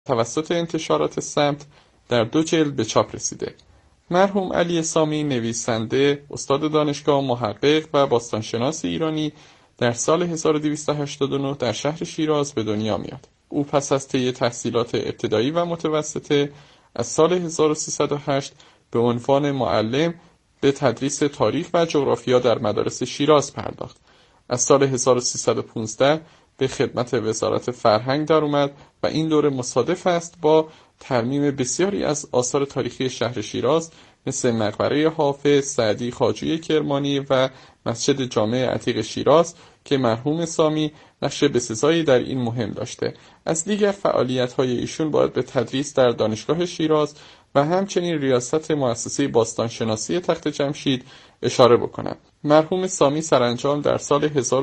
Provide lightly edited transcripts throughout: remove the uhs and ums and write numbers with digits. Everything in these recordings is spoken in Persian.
توسط انتشارات سمت در 2 جلد به چاپ رسیده. مرحوم علی سامی نویسنده، استاد دانشگاه، محقق و باستانشناس ایرانی در سال 1289 در شهر شیراز به دنیا میاد. او پس از طی تحصیلات ابتدایی و متوسطه از سال 1308 به عنوان معلم به تدریس تاریخ و جغرافیا در مدارس شیراز پرداخت. از سال 1315 به خدمت وزارت فرهنگ در اومد و این دوره مصادف است با ترمیم بسیاری از آثار تاریخی شهر شیراز مثل مقبره حافظ، سعدی خواجوی کرمانی و مسجد جامع عتیق شیراز که مرحوم سامی نقش بسزایی در این مهم داشته. از دیگر فعالیت‌های ایشون باید به تدریس در دانشگاه شیراز و همچنین ریاست مؤسسه باستانشناسی تخت جمشید اشاره بکنم. مرحوم سامی سرانجام در سال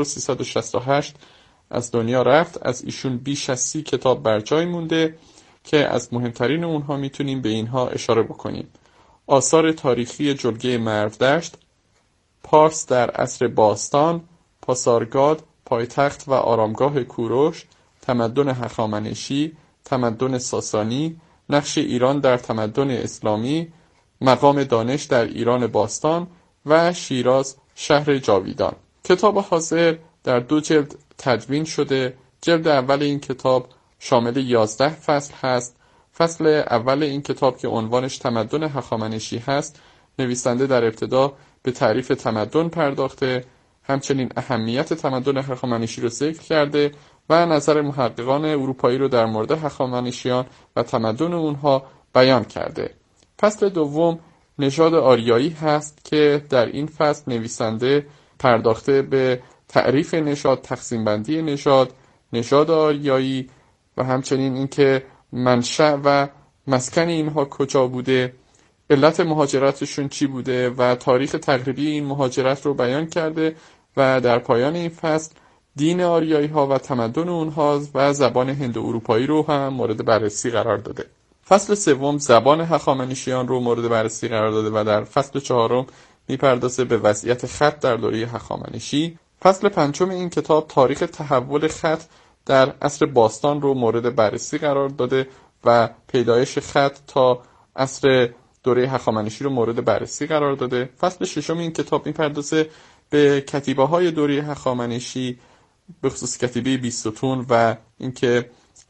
1368 از دنیا رفت. از ایشون بیش از 30 کتاب بر جای مونده که از مهمترین اونها میتونیم به اینها اشاره بکنیم: آثار تاریخی جلگه مرودشت، پارس در عصر باستان، پاسارگاد، پایتخت و آرامگاه کوروش، تمدن هخامنشی، تمدن ساسانی، نقش ایران در تمدن اسلامی، مقام دانش در ایران باستان و شیراز شهر جاویدان. کتاب حاضر در 2 جلد تدوین شده. جلد اول این کتاب شامل 11 فصل هست. فصل اول این کتاب که عنوانش تمدن هخامنشی هست، نویسنده در ابتدا به تعریف تمدن پرداخته، همچنین اهمیت تمدن هخامنشی رو ذکر کرده و نظر محققان اروپایی رو در مورد هخامنشیان و تمدن اونها بیان کرده. فصل دوم نژاد آریایی هست که در این فصل نویسنده پرداخته به تعریف نژاد، تقسیم بندی نژاد آریایی و همچنین اینکه منشأ و مسکن اینها کجا بوده، علت مهاجرتشون چی بوده و تاریخ تقریبی این مهاجرت رو بیان کرده و در پایان این فصل دین آریایی ها و تمدن اونها و زبان هندو اروپایی رو هم مورد بررسی قرار داده. فصل سوم زبان هخامنشیان رو مورد بررسی قرار داده و در فصل چهارم میپردازه به وضعیت خط در دوره هخامنشی. فصل پنجم این کتاب تاریخ تحول خط در عصر باستان رو مورد بررسی قرار داده و پیدایش خط تا عصر دوره هخامنشی رو مورد بررسی قرار داده. فصل ششم این کتاب میپردازه به کتیبه‌های دوره هخامنشی، به خصوص کتیبه بیستون و اینکه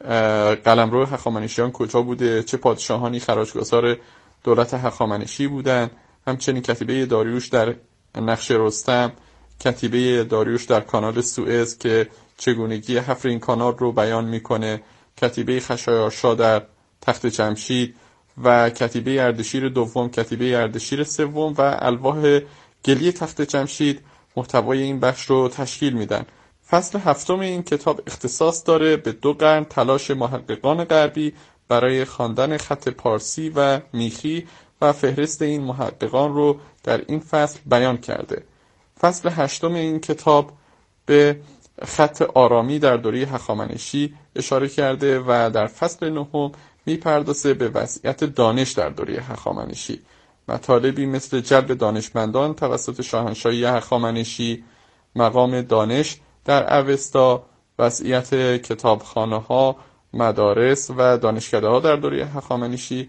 قلمرو هخامنشیان کجا بوده، چه پادشاهانی خراجگزار دولت هخامنشی بودن، همچنین کتیبه داریوش در نقش رستم، کتیبه داریوش در کانال سوئز که چگونگی حفر این کانال رو بیان میکنه، کتیبه خشایارشا در تخت جمشید و کتیبه اردشیر دوم، کتیبه اردشیر سوم و الواح گلی تخت جمشید محتوای این بخش رو تشکیل میدن. فصل هفتم این کتاب اختصاص داره به 2 قرن تلاش محققان غربی برای خواندن خط پارسی و میخی و فهرست این محققان رو در این فصل بیان کرده. فصل هشتم این کتاب به خط آرامی در دوره هخامنشی اشاره کرده و در فصل نهم میپردازه به وضعیت دانش در دوره هخامنشی. مطالبی مثل جلب دانشمندان توسط شاهنشاهی هخامنشی، مقام دانش در اوستا، وضعیت کتابخانه‌ها، مدارس و دانشکده‌ها در دوره هخامنشی،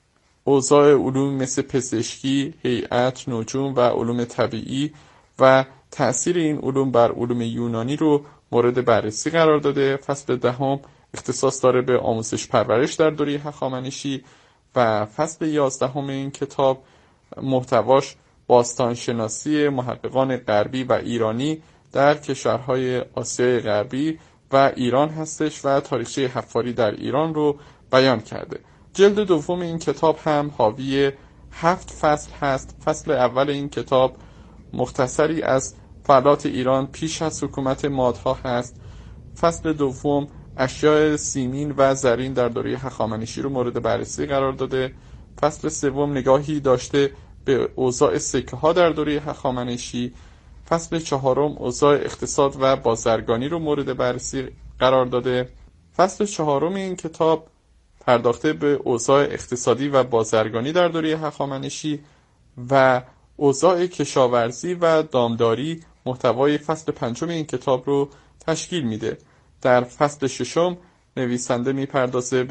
اوضاع علوم مثل پزشکی، هیئت، نجوم و علوم طبیعی و تأثیر این علوم بر علوم یونانی رو مورد بررسی قرار داده. فصل دهم اختصاص داره به آموزش پرورش در دوره هخامنشی و فصل 11 این کتاب محتواش باستانشناسی محققان غربی و ایرانی در کشورهای آسیای غربی و ایران هستش و تاریخچه حفاری در ایران رو بیان کرده. جلد دوم این کتاب هم حاوی 7 فصل هست. فصل اول این کتاب مختصری از فعالیت ایران پیش از حکومت مادها هست. فصل دوم اشیاء سیمین و زرین در دوره هخامنشی رو مورد بررسی قرار داده. فصل سوم نگاهی داشته به اوضاع سکه ها در دوره هخامنشی. فصل چهارم اوضاع اقتصاد و بازرگانی رو مورد بررسی قرار داده. فصل چهارم این کتاب پرداخته به اوضاع اقتصادی و بازرگانی در دوره هخامنشی و اوضاع کشاورزی و دامداری محتوای فصل پنجم این کتاب رو تشکیل میده. در فصل ششم نویسنده میپردازه به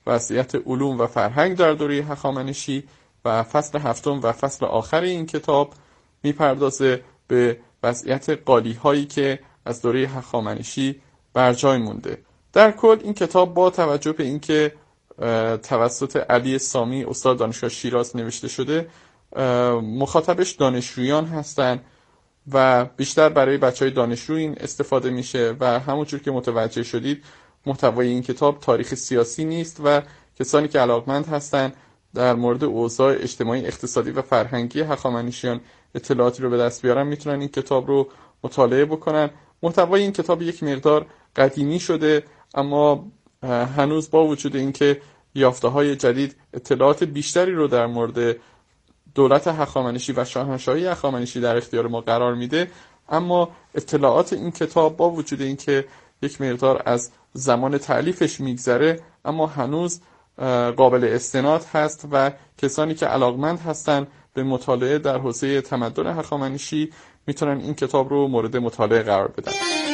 وضعیت علوم و فرهنگ در دوره هخامنشی و فصل 7 و فصل آخر این کتاب میپردازه به وضعیت قالی‌هایی که از دوره هخامنشی بر جای مونده. در کل این کتاب با توجه به اینکه توسط علی سامی استاد دانشگاه شیراز نوشته شده، مخاطبش دانشجویان هستن و بیشتر برای بچهای دانشجو این استفاده میشه و همونجور که متوجه شدید محتوای این کتاب تاریخ سیاسی نیست و کسانی که علاقمند هستن در مورد اوضاع اجتماعی، اقتصادی و فرهنگی هخامنشیان اطلاعاتی رو به دست بیارن میتونن این کتاب رو مطالعه بکنن. محتوای این کتاب یک مقدار قدیمی شده، اما هنوز با وجود اینکه یافته‌های جدید اطلاعات بیشتری رو در مورد دولت هخامنشی و شاهنشاهی هخامنشی در اختیار ما قرار میده، اما اطلاعات این کتاب با وجود اینکه یک مقدار از زمان تألیفش میگذره اما هنوز قابل استناد هست و کسانی که علاقمند هستن به مطالعه در حوزه تمدن هخامنشی میتونن این کتاب رو مورد مطالعه قرار بدن.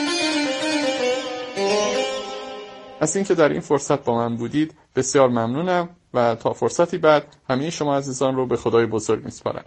از اینکه در این فرصت با من بودید بسیار ممنونم و تا فرصتی بعد همه شما عزیزان رو به خدای بزرگ میسپارم.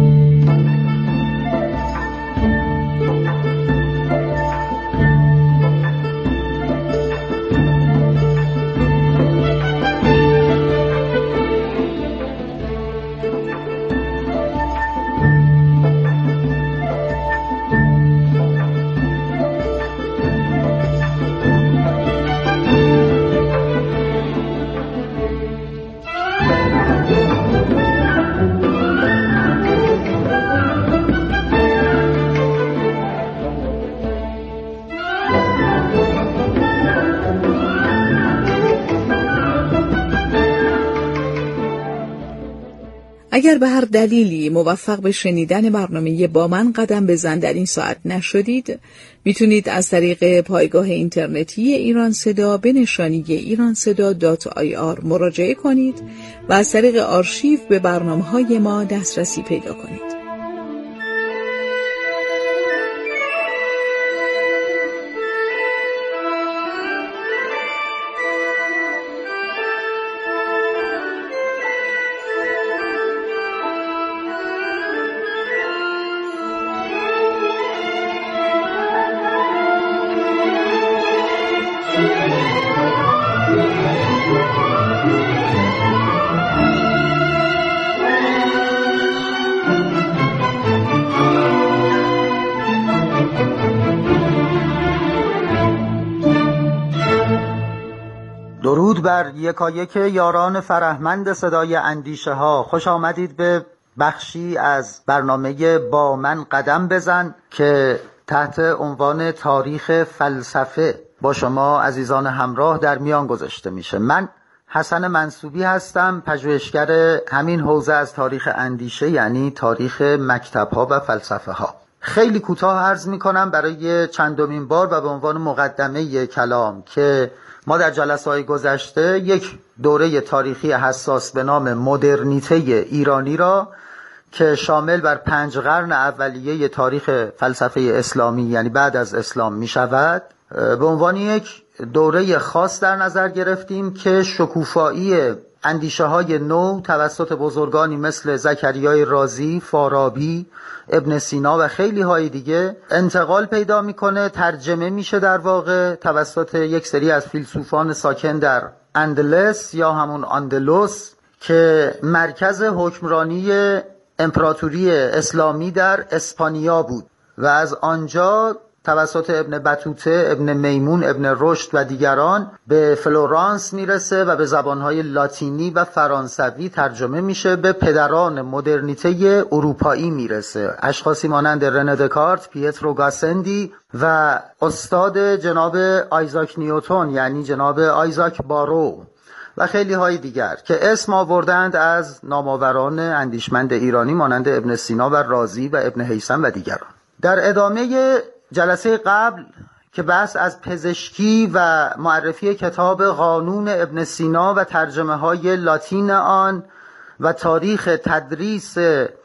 اگر به هر دلیلی موفق به شنیدن برنامه با من قدم بزن در این ساعت نشدید، میتونید از طریق پایگاه اینترنتی ایران صدا به نشانی iranseda.ir مراجعه کنید و از طریق آرشیو به برنامه‌های ما دسترسی پیدا کنید. درود بر یکایک یاران فرهمند صدای اندیشه ها. خوش آمدید به بخشی از برنامه با من قدم بزن که تحت عنوان تاریخ فلسفه با شما عزیزان همراه در میان گذاشته میشه. من حسن منصوبی هستم، پژوهشگر همین حوزه از تاریخ اندیشه، یعنی تاریخ مکتب ها و فلسفه ها. خیلی کوتاه عرض میکنم برای چندمین بار و به عنوان مقدمه کلام که ما در جلسه‌های گذشته یک دوره تاریخی حساس به نام مدرنیته ایرانی را که شامل بر 5 قرن اولیه تاریخ فلسفه اسلامی، یعنی بعد از اسلام می شود، به عنوان یک دوره خاص در نظر گرفتیم که شکوفایی اندیشه های نو توسط بزرگانی مثل زکریای رازی، فارابی، ابن سینا و خیلی های دیگه انتقال پیدا میکنه، ترجمه میشه در واقع توسط یک سری از فیلسوفان ساکن در اندلس یا همون اندلس که مرکز حکمرانی امپراتوری اسلامی در اسپانیا بود و از آنجا توسط ابن بطوطه، ابن میمون، ابن رشد و دیگران به فلورانس میرسه و به زبانهای لاتینی و فرانسوی ترجمه میشه، به پدران مدرنیته اروپایی میرسه، اشخاصی مانند رنه دکارت، پیترو گاسندی و استاد جناب آیزاک نیوتن، یعنی جناب آیزاک بارو و خیلی های دیگر که اسم آوردند از نامآوران اندیشمند ایرانی مانند ابن سینا و رازی و ابن هیثم و دیگران. در ادامه جلسه قبل که بحث از پزشکی و معرفی کتاب قانون ابن سینا و ترجمه های لاتین آن و تاریخ تدریس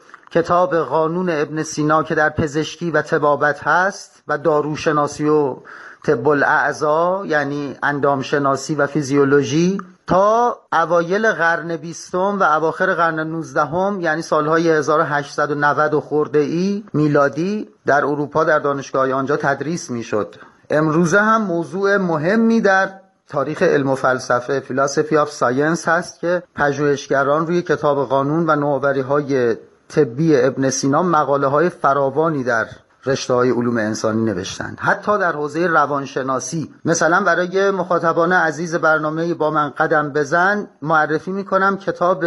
کتاب قانون ابن سینا که در پزشکی و طبابت هست و داروشناسی و طب الاعضا یعنی اندامشناسی و فیزیولوژی تا اوایل قرن 20 و اواخر قرن 19 یعنی سالهای 1890 خورده ای میلادی در اروپا در دانشگاه آنجا تدریس میشد. امروزه هم موضوع مهمی در تاریخ علم و فلسفه فیلاسوفی آف ساینس هست که پژوهشگران روی کتاب قانون و نوآوری‌های طبی ابن سینا مقاله‌های فراوانی در رشته‌های علوم انسانی نوشتند. حتی در حوزه روانشناسی، مثلا برای مخاطبان عزیز برنامه با من قدم بزن معرفی می‌کنم کتاب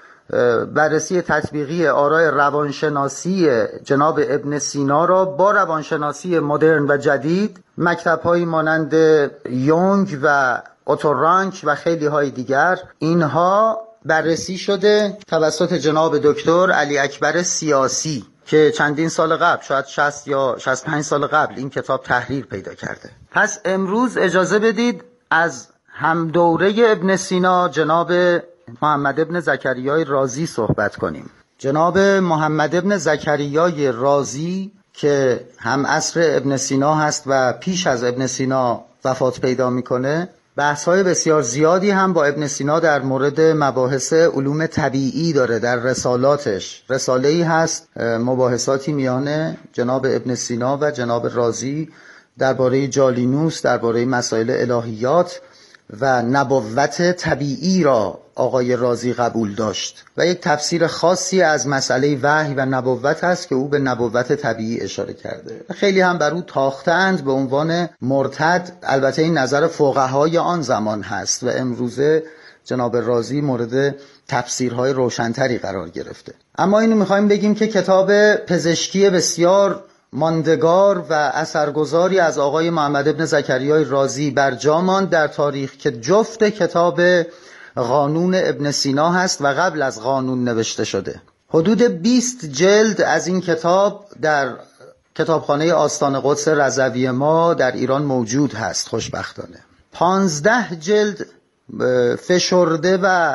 بررسی تطبیقی آراء روانشناسی جناب ابن سینا را با روانشناسی مدرن و جدید مکتب‌هایی مانند یونگ و اوتورانک و خیلی های دیگر، اینها بررسی شده توسط جناب دکتر علی اکبر سیاسی که چندین سال قبل، شاید 60 یا 65 سال قبل این کتاب تحریر پیدا کرده. پس امروز اجازه بدید از هم دوره ابن سینا جناب محمد ابن زکریای رازی صحبت کنیم. جناب محمد ابن زکریای رازی که هم عصر ابن سینا هست و پیش از ابن سینا وفات پیدا میکنه، بحث‌های بسیار زیادی هم با ابن سینا در مورد مباحث علوم طبیعی داره. در رسالاتش رساله‌ای هست مباحثاتی میان جناب ابن سینا و جناب رازی درباره جالینوس، درباره مسائل الهیات و نبوت طبیعی را آقای رازی قبول داشت و یک تفسیر خاصی از مسئله وحی و نبوت هست که او به نبوت طبیعی اشاره کرده. خیلی هم بر او تاختند به عنوان مرتد. البته این نظر فقهای آن زمان هست و امروزه جناب رازی مورد تفسیرهای روشنتری قرار گرفته. اما اینو میخوایم بگیم که کتاب پزشکی بسیار ماندگار و اثرگذاری از آقای محمد ابن زکریای رازی بر جا ماند در تاریخ که جفت کتاب قانون ابن سینا هست و قبل از قانون نوشته شده. حدود 20 جلد از این کتاب در کتابخانه آستان قدس رضوی ما در ایران موجود هست خوشبختانه. 15 جلد فشرده و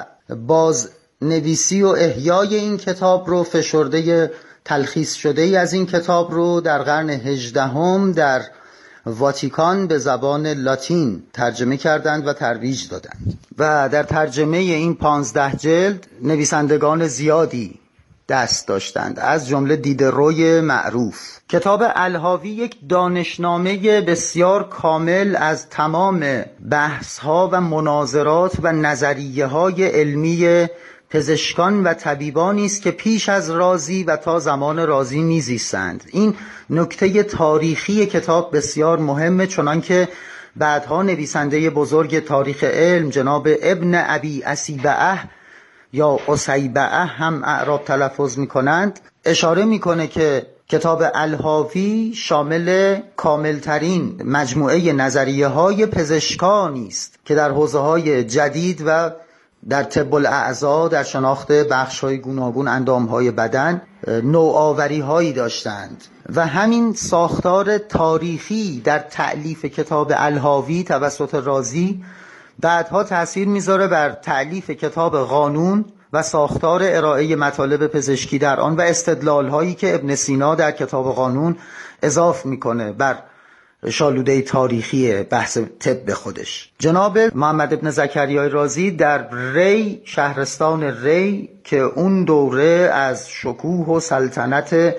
بازنویسی و احیای این کتاب رو، فشرده تلخیص شده ای از این کتاب رو در قرن 18 در واتیکان به زبان لاتین ترجمه کردند و ترویج دادند و در ترجمه این 15 جلد نویسندگان زیادی دست داشتند، از جمله دیدروی معروف. کتاب الحاوی یک دانشنامه بسیار کامل از تمام بحث‌ها و مناظرات و نظریه‌های علمی پزشکان و طبیبانی است که پیش از رازی و تا زمان رازی میزیستند. این نکته تاریخی کتاب بسیار مهمه، چنانکه بعدها نویسنده بزرگ تاریخ علم جناب ابن ابی اسیبعه یا اسیبعه هم اعراب تلفظ میکنند، اشاره میکنه که کتاب الحاوی شامل کاملترین مجموعه نظریه های پزشکانی است که در حوزه های جدید و در طب الاعضاء، در شناخت بخش‌های گوناگون اندام‌های بدن نوآوری‌هایی داشتند و همین ساختار تاریخی در تألیف کتاب الحاوی توسط رازی بعدها تأثیر میذاره بر تألیف کتاب قانون و ساختار ارائه مطالب پزشکی در آن و استدلال‌هایی که ابن سینا در کتاب قانون اضافه میکنه بر شالوده تاریخی بحث طب خودش. جناب محمد ابن زکریای رازی در ری، شهرستان ری که اون دوره از شکوه و سلطنت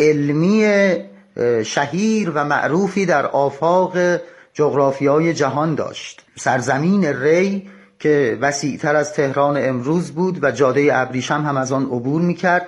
علمی شهیر و معروفی در آفاق جغرافیای جهان داشت، سرزمین ری که وسیع‌تر از تهران امروز بود و جاده ابریشم هم از آن عبور می‌کرد،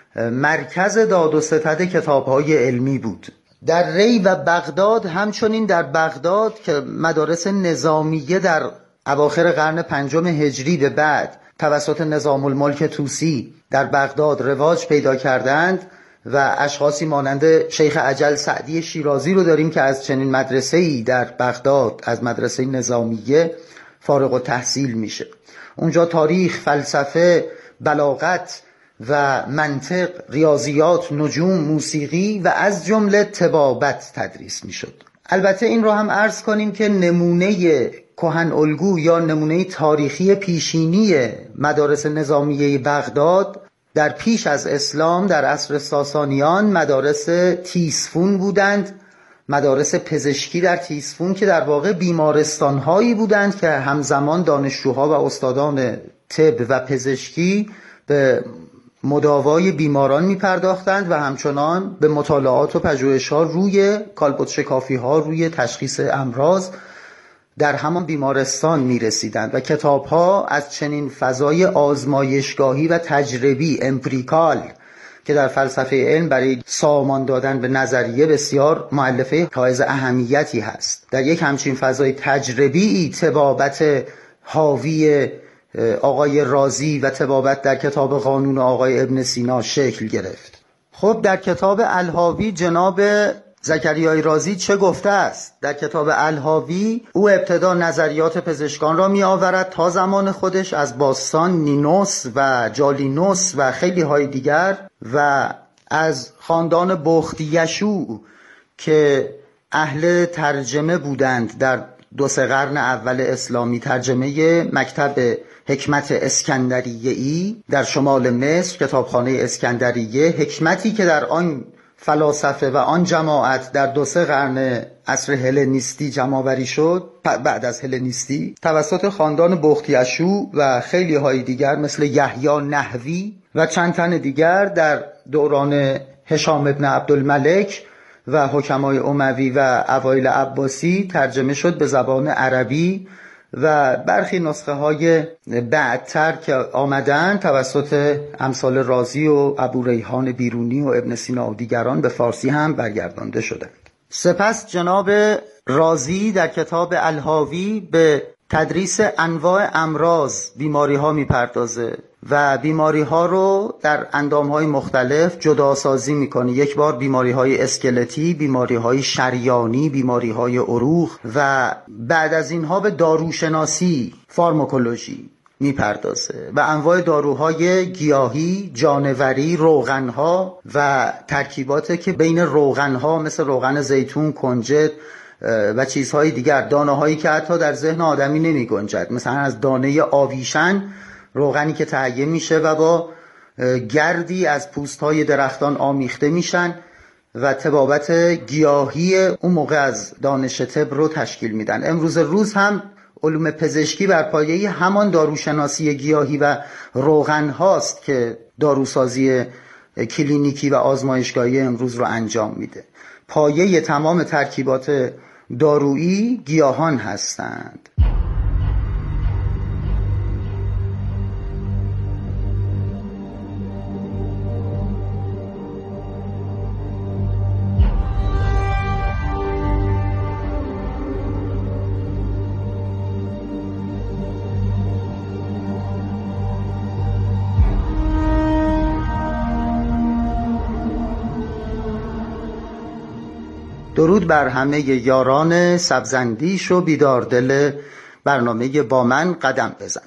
مرکز داد و ستد کتاب‌های علمی بود. در ری و بغداد، همچنین در بغداد که مدارس نظامیه در اواخر قرن 5 هجری به بعد توسط نظام الملک طوسی در بغداد رواج پیدا کردند و اشخاصی مانند شیخ اجل سعدی شیرازی رو داریم که از چنین مدرسه‌ای در بغداد، از مدرسه نظامیه، فارغ التحصیل میشه. اونجا تاریخ، فلسفه، بلاغت و منطق، ریاضیات، نجوم، موسیقی و از جمله طبابت تدریس میشد. البته این رو هم عرض کنیم که نمونه کهن الگو یا نمونه تاریخی پیشینی مدارس نظامیه بغداد در پیش از اسلام در عصر ساسانیان مدارس تیسفون بودند مدارس پزشکی در تیسفون که در واقع بیمارستان‌هایی بودند که همزمان دانشجوها و استادان طب و پزشکی به مداوای بیماران می‌پرداختند و همچنان به مطالعات و پژوهش‌ها روی کالبدشکافی‌ها، روی تشخیص امراض در همان بیمارستان می‌رسیدند و کتاب‌ها از چنین فضای آزمایشگاهی و تجربی امپریکال که در فلسفه علم برای سامان دادن به نظریه بسیار مؤلفه حائز اهمیتی هست، در یک همچین فضای تجربی طبابت حاوی آقای رازی و طبابت در کتاب قانون آقای ابن سینا شکل گرفت. خب در کتاب الحاوی جناب زکریای رازی چه گفته است؟ در کتاب الحاوی او ابتدا نظریات پزشکان را می آورد تا زمان خودش از باستان نینوس و جالینوس و خیلی های دیگر و از خاندان بختیشوع که اهل ترجمه بودند در 2-3 قرن اول اسلامی، ترجمه مکتب حکمت اسکندریه‌ای در شمال مصر، کتابخانه اسکندریه، حکمتی که در آن فلاسفه و آن جماعت در 2-3 قرن عصر هلنیستی جمع‌آوری شد، بعد از هلنیستی توسط خاندان بختیشوع و خیلی های دیگر مثل یحیی نحوی و چند تن دیگر در دوران هشام ابن عبدالملک و حکمای اموی و اوایل عباسی ترجمه شد به زبان عربی و برخی نسخه های بعدتر که آمدن توسط امثال رازی و ابو ریحان بیرونی و ابن سینا و دیگران به فارسی هم برگردانده شدند. سپس جناب رازی در کتاب الحاوی به تدریس انواع امراض بیماری ها میپردازه و بیماری ها رو در اندام های مختلف جداسازی میکنه. یک بار بیماری های اسکلتی، بیماری های شریانی، بیماری های عروق و بعد از اینها به داروشناسی، فارماکولوژی میپردازه و انواع داروهای گیاهی، جانوری، روغنها و ترکیبات که بین روغنها مثل روغن زیتون، کنجد و چیزهای دیگر، دانه‌هایی که حتی در ذهن آدمی نمی گنجد، مثلا از دانه آویشن روغنی که تهیه میشه و با گردی از پوست‌های درختان آمیخته میشن و طبابت گیاهی اون موقع از دانش طب رو تشکیل میدن. امروز روز هم علوم پزشکی بر پایه همان داروشناسی گیاهی و روغن هاست که داروسازی کلینیکی و آزمایشگاهی امروز رو انجام میده. پایه تمام ترکیبات دارویی گیاهان هستند. درود بر همه یاران سبزندیش و بیداردل برنامه با من قدم بزن.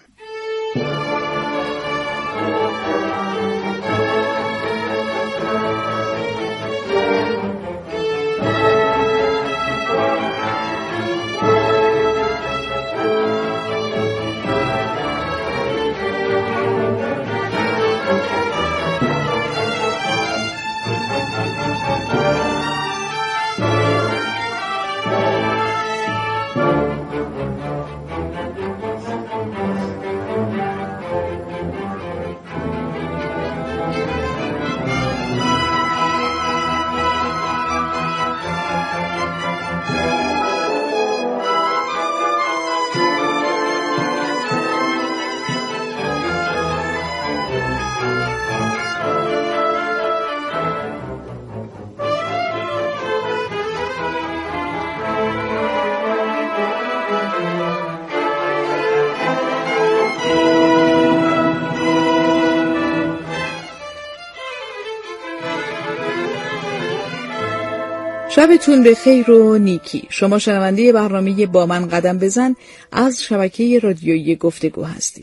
شبتون به خیر و نیکی. شما شنونده برنامه با من قدم بزن از شبکه رادیویی گفتگو هستید.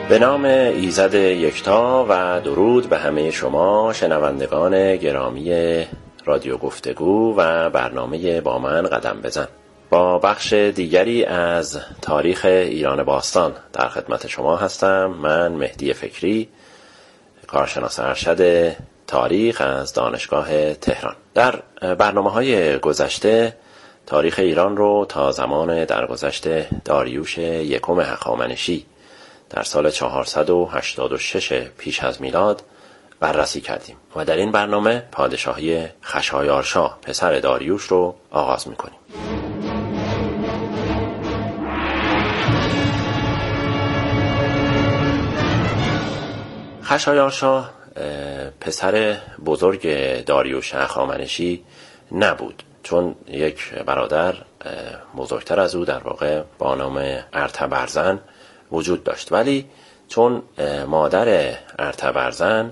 به نام ایزد یکتا و درود به همه شما شنوندگان گرامی رادیو گفتگو و برنامه با من قدم بزن. با بخش دیگری از تاریخ ایران باستان در خدمت شما هستم. من مهدی فکری، کارشناس ارشد تاریخ از دانشگاه تهران. در برنامه‌های گذشته تاریخ ایران رو تا زمان درگذشت داریوش یکم هخامنشی در سال 486 پیش از میلاد بررسی کردیم و در این برنامه پادشاهی خشایارشا پسر داریوش رو آغاز می‌کنیم. خشایارشا پسر بزرگ داریوش هخامنشی نبود، چون یک برادر بزرگتر از او در واقع با نام ارتبرزن وجود داشت، ولی چون مادر ارتبرزن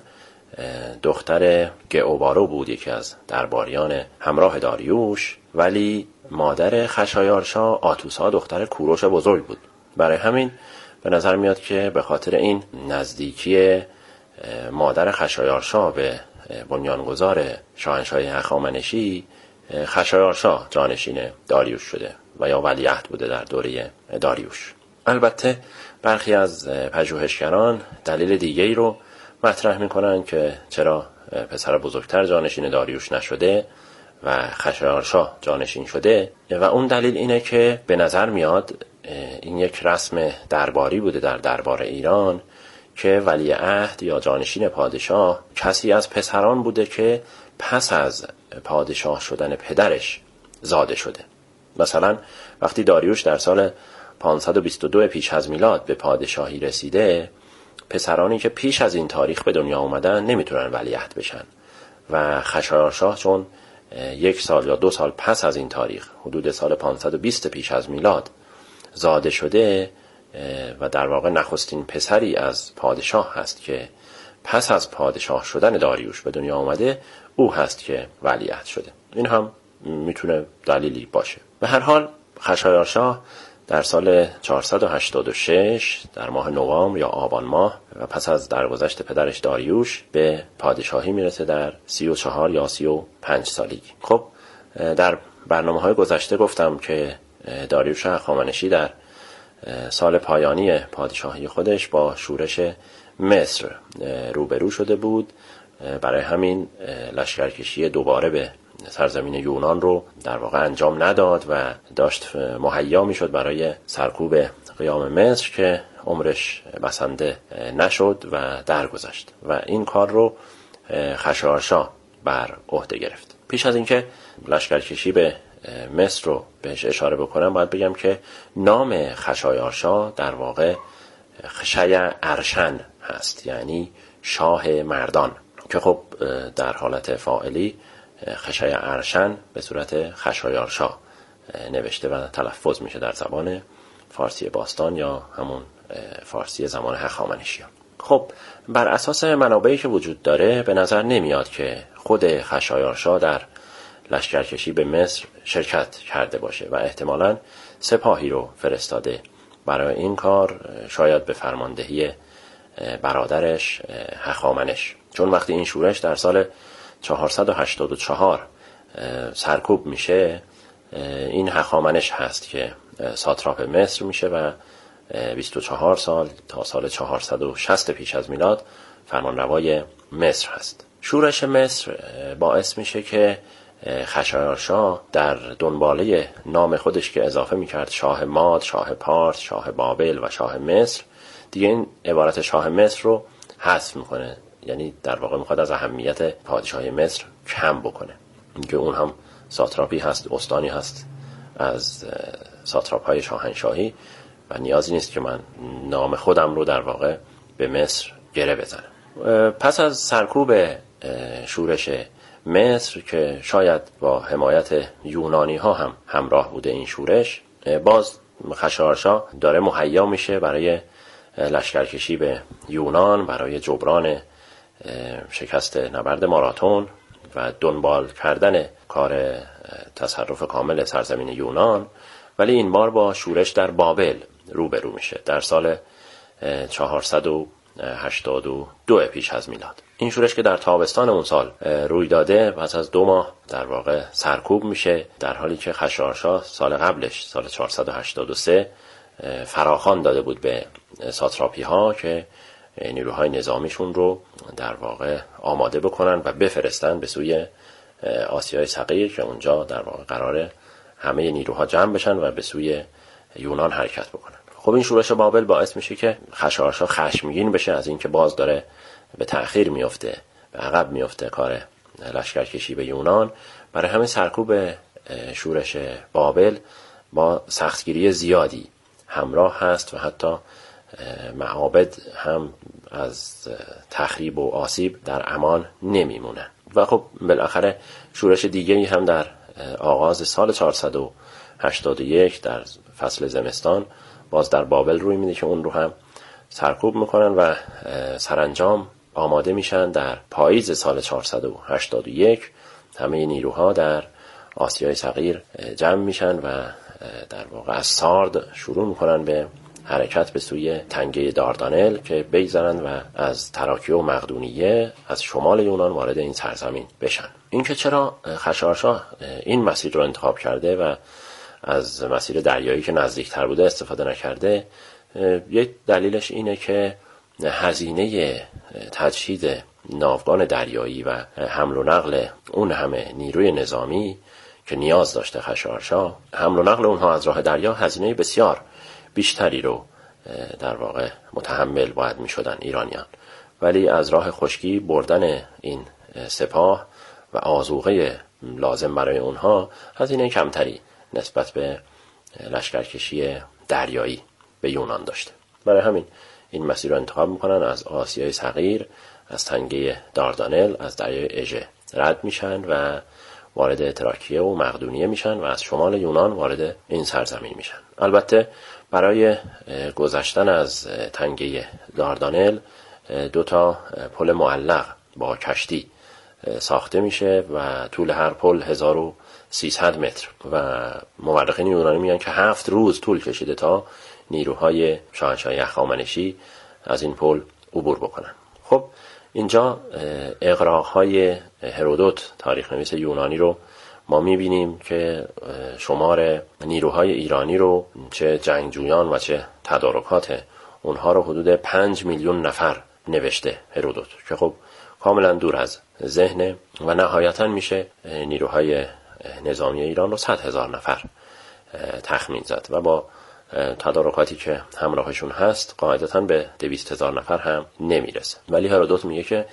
دختر گئوبارو بود، یکی از درباریان همراه داریوش، ولی مادر خشایارشا آتوسا دختر کوروش بزرگ بود. برای همین به نظر میاد که به خاطر این نزدیکی مادر خشایارشا به بنیانگذار شاهنشاهی هخامنشی، خشایارشا جانشین داریوش شده و یا ولیعهد بوده در دوره داریوش. البته برخی از پژوهشگران دلیل دیگه‌ای رو مطرح می‌کنن که چرا پسر بزرگتر جانشین داریوش نشده و خشایارشا جانشین شده، و اون دلیل اینه که به نظر میاد این یک رسم درباری بوده در دربار ایران که ولیعهد یا جانشین پادشاه کسی از پسران بوده که پس از پادشاه شدن پدرش زاده شده. مثلا وقتی داریوش در سال 522 پیش از میلاد به پادشاهی رسیده، پسرانی که پیش از این تاریخ به دنیا اومدن نمیتونن ولیعهد بشن و خشایارشا چون 1 سال یا 2 سال پس از این تاریخ، حدود سال 520 پیش از میلاد زاده شده و در واقع نخستین پسری از پادشاه هست که پس از پادشاه شدن داریوش به دنیا آمده، او هست که ولیعهد شده. این هم میتونه دلیلی باشه. به هر حال خشایارشا در سال 486 در ماه نوامبر یا آبان ماه و پس از درگذشت پدرش داریوش به پادشاهی میرسه در 34 یا 35 سالگی. خب در برنامه‌های گذشته گفتم که داریوش هخامنشی در سال پایانی پادشاهی خودش با شورش مصر روبرو شده بود. برای همین لشکرکشی دوباره به سرزمین یونان رو در واقع انجام نداد و داشت مهیا میشد برای سرکوب قیام مصر که عمرش بسنده نشد و درگذشت و این کار رو خشایارشا بر عهده گرفت. پیش از اینکه لشکرکشی به مصر رو بهش اشاره بکنم باید بگم که نام خشایارشا در واقع خشای ارشن هست، یعنی شاه مردان، که خب در حالت فاعلی خشای ارشن به صورت خشایارشا نوشته و تلفظ میشه در زبان فارسی باستان یا همون فارسی زمان هخامنشیان. خب بر اساس منابعی که وجود داره به نظر نمیاد که خود خشایارشا در لشکرکشی به مصر شرکت کرده باشه و احتمالاً سپاهی رو فرستاده برای این کار، شاید به فرماندهی برادرش هخامنش، چون وقتی این شورش در سال 484 سرکوب میشه، این هخامنش هست که ساتراپ مصر میشه و 24 سال تا سال 460 پیش از میلاد فرمانروای مصر هست. شورش مصر باعث میشه که خشایارشا در دنباله نام خودش که اضافه میکرد شاه ماد، شاه پارس، شاه بابل و شاه مصر، دیگه این عبارت شاه مصر رو حذف میکنه، یعنی در واقع میخواد از اهمیت پادشاهی مصر کم بکنه، که اون هم ساتراپی هست، استانی هست از ساتراپ های شاهنشاهی و نیازی نیست که من نام خودم رو در واقع به مصر گره بزنم. پس از سرکوب شورش مصر که شاید با حمایت یونانی ها هم همراه بوده این شورش، باز خشایارشا داره مهیا میشه برای لشکرکشی به یونان، برای جبران شکست نبرد ماراتون و دنبال کردن کار تصرف کامل سرزمین یونان، ولی این بار با شورش در بابل روبرو میشه. در سال 482 پیش از میلاد. این شورش که در تابستان اون سال روی داده پس از 2 ماه در واقع سرکوب میشه، در حالی که خشایارشا سال قبلش سال 483 فراخوان داده بود به ساتراپی ها که نیروهای نظامیشون رو در واقع آماده بکنن و بفرستن به سوی آسیای صغیر که اونجا در واقع قراره همه نیروها جمع بشن و به سوی یونان حرکت بکنن. خب این شورش بابل باعث میشه که خشایارشا خشمگین بشه از اینکه باز داره به تأخیر میفته، به عقب میفته کار لشکرکشی به یونان. برای همین سرکوب شورش بابل با سختگیری زیادی همراه هست و حتی معابد هم از تخریب و آسیب در امان نمیمونن. و خب بالاخره شورش دیگری هم در آغاز سال 481 در فصل زمستان باز در بابل روی میده که اون رو هم سرکوب میکنن و سرانجام آماده میشن در پاییز سال 481 همه نیروها در آسیای صغیر جمع میشن و در واقع از سارد شروع میکنن به حرکت به سوی تنگه داردانل که بگذرن و از تراکیه و مقدونیه از شمال یونان وارد این سرزمین بشن. اینکه چرا خشایارشا این مسیر رو انتخاب کرده و از مسیر دریایی که نزدیکتر بوده استفاده نکرده، یک دلیلش اینه که هزینه تجهیز ناوگان دریایی و حمل و نقل اون همه نیروی نظامی که نیاز داشته خشایارشا، حمل و نقل اونها از راه دریا هزینه بسیار بیشتری رو در واقع متحمل باید می شدن ایرانیان، ولی از راه خشکی بردن این سپاه و آذوقه لازم برای اونها هزینه کمتری نسبت به لشکرکشی دریایی به یونان داشته. برای همین این مسیر رو انتخاب میکنن، از آسیای صغیر، از تنگه داردانل، از دریای اژه رد میشن و وارد تراکیه و مقدونیه میشن و از شمال یونان وارد این سرزمین میشن. البته برای گذشتن از تنگه داردانل 2 پل معلق با کشتی ساخته میشه و طول هر پل 1300 متر و مورخین یونانی میگن که 7 روز طول کشیده تا نیروهای شاهنشاه هخامنشی از این پل عبور بکنن. خب اینجا اغراق‌های هرودوت تاریخ نویس یونانی رو ما میبینیم که شمار نیروهای ایرانی رو، چه جنگجویان و چه تدارکات اونها رو، حدود 5 میلیون نفر نوشته هرودوت که خب کاملا دور از ذهن و نهایتا میشه نیروهای نظامی ایران رو 100,000 نفر تخمین زد و با تدارکاتی که همراهشون هست قاعدتا به 200,000 نفر هم نمیرسه. ولی هرودوت میگه که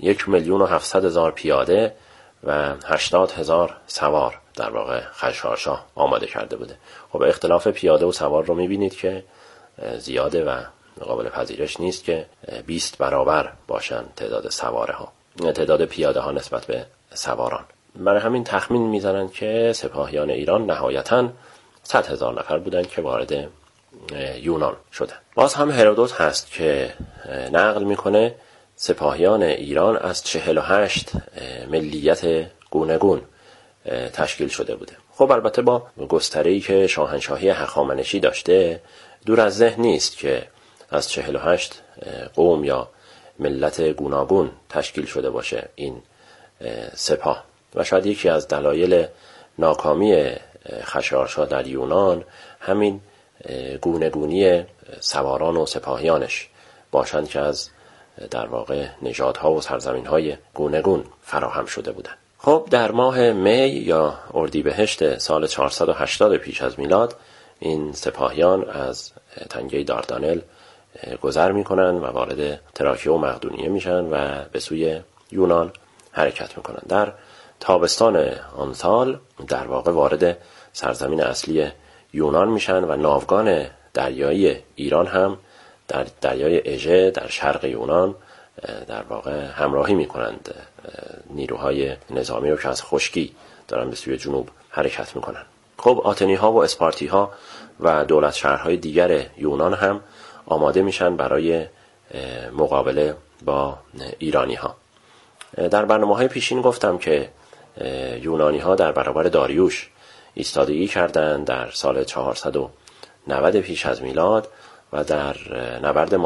1,700,000 پیاده و 80,000 سوار در واقع خشایارشا آماده کرده بوده. خب اختلاف پیاده و سوار رو میبینید که زیاده و قابل پذیرش نیست که 20 برابر باشن تعداد سواره ها، تعداد پیاده ها نسبت به سواران. برای همین تخمین میزنن که سپاهیان ایران نهایتاً 100,000 نفر بودن که وارد یونان شدن. باز هم هرودوت هست که نقل میکنه سپاهیان ایران از 48 ملیت گوناگون تشکیل شده بوده. خب البته با گستره‌ای که شاهنشاهی هخامنشی داشته دور از ذهن نیست که از 48 قوم یا ملت گوناگون تشکیل شده باشه این سپاه و شاید یکی از دلایل ناکامی خشایارشا در یونان همین گوناگونی سواران و سپاهیانش باشند که از در واقع نژادها و سرزمین‌های گوناگون فراهم شده بودند. خب در ماه می یا اردیبهشت سال 480 پیش از میلاد این سپاهیان از تنگه داردانل گذر میکنن و وارد تراکیه و مقدونیه میشن و به سوی یونان حرکت میکنن. در تابستان آن سال در واقع وارد سرزمین اصلی یونان میشن و ناوگان دریایی ایران هم در دریای اژه در شرق یونان در واقع همراهی میکنند نیروهای نظامی رو که از خشکی دارن به سوی جنوب حرکت میکنن. خب آتنی ها و اسپارتی ها و دولت شهرهای دیگر یونان هم آماده میشن برای مقابله با ایرانی ها. در برنامه‌های پیشین گفتم که یونانی ها در برابر داریوش ایستادگی کردند در سال 490 پیش از میلاد و در نبرد